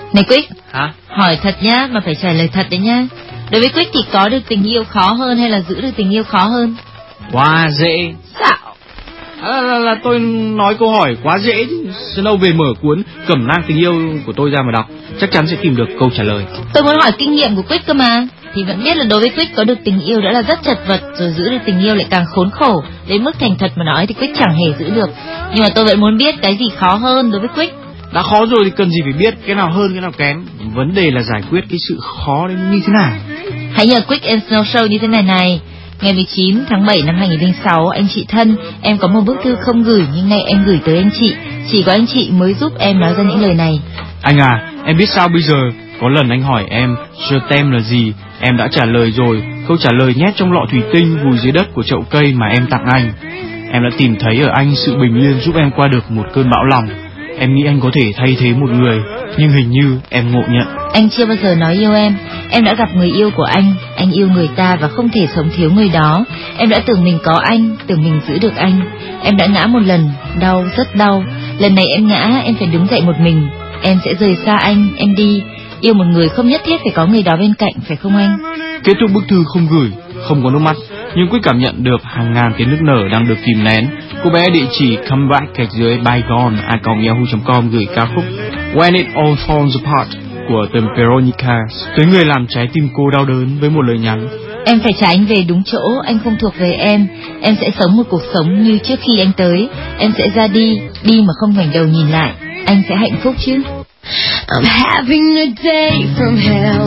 Này Quick. Hả? Hỏi thật nhá, mà phải trả lời thật đấy nhá. Đối với Quick thì có được tình yêu khó hơn hay là giữ được tình yêu khó hơn? Quá dễ. Sao? Là tôi nói câu hỏi quá dễ chứ. Snow về mở cuốn Cẩm nang tình yêu của tôi ra mà đọc, chắc chắn sẽ tìm được câu trả lời. Tôi muốn hỏi kinh nghiệm của Quick cơ mà. Thì vẫn biết là đối với Quick có được tình yêu đã là rất chật vật, rồi giữ được tình yêu lại càng khốn khổ. Đến mức thành thật mà nói thì Quick chẳng hề giữ được. Nhưng mà tôi vẫn muốn biết cái gì khó hơn đối với Quick. Đã khó rồi thì cần gì phải biết cái nào hơn cái nào kém. Vấn đề là giải quyết cái sự khó đấy như thế nào. Hãy nhờ Quick and Snow Show như thế này. Ngày 19 tháng 7 năm 2006, anh chị thân, em có một bức thư không gửi nhưng nay em gửi tới anh chị. Chỉ có anh chị mới giúp em nói ra những lời này. Anh à, em biết sao bây giờ. Có lần anh hỏi em je t'aime là gì, em đã trả lời rồi. Câu trả lời nhét trong lọ thủy tinh vùi dưới đất của chậu cây mà em tặng anh. Em đã tìm thấy ở anh sự bình yên giúp em qua được một cơn bão lòng. Em nghĩ anh có thể thay thế một người, nhưng hình như em ngộ nhận. Anh chưa bao giờ nói yêu em đã gặp người yêu của anh yêu người ta và không thể sống thiếu người đó. Em đã tưởng mình có anh, tưởng mình giữ được anh. Em đã ngã một lần, đau, rất đau. Lần này em ngã, em phải đứng dậy một mình. Em sẽ rời xa anh, em đi. Yêu một người không nhất thiết phải có người đó bên cạnh, phải không anh? Kết thúc bức thư không gửi, không có nước mắt, nhưng Quyết cảm nhận được hàng ngàn tiếng nước nở đang được kìm nén. Cô bé địa chỉ comeback gạch dưới bygone@yahoo.com gửi ca khúc When It All Falls Apart của The Veronica tới người làm trái tim cô đau đớn với một lời nhắn. Em phải trả anh về đúng chỗ, anh không thuộc về em. Em sẽ sống một cuộc sống như trước khi anh tới. Em sẽ ra đi mà không ngoảnh đầu nhìn lại. Anh sẽ hạnh phúc chứ? I'm having a day from hell.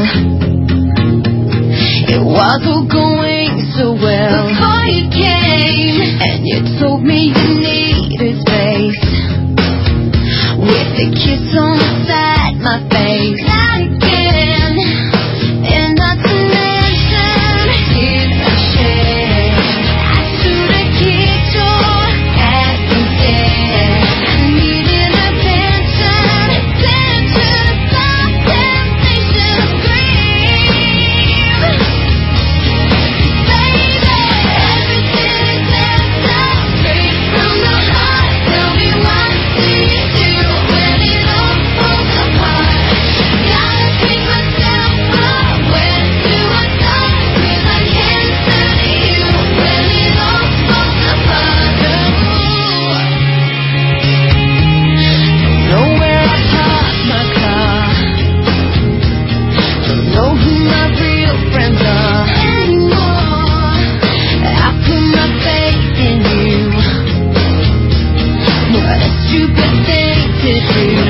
It was all going so well before you came, and you told me you needed space. With a kiss on the side, my face. Not again, and not to mention it's a shame. I should have kicked your ass instead. I needed attention, sent to the top temptation to scream. Baby, everything is messed up, straight from the heart. Tell me what do you do when it all falls apart? Gotta pick myself up, where do I start? 'Cause I can't turn to you when it all falls apart. Don't know where I parked my car. Don't know who my real friends are anymore. I put my faith in you. What a stupid thing to do.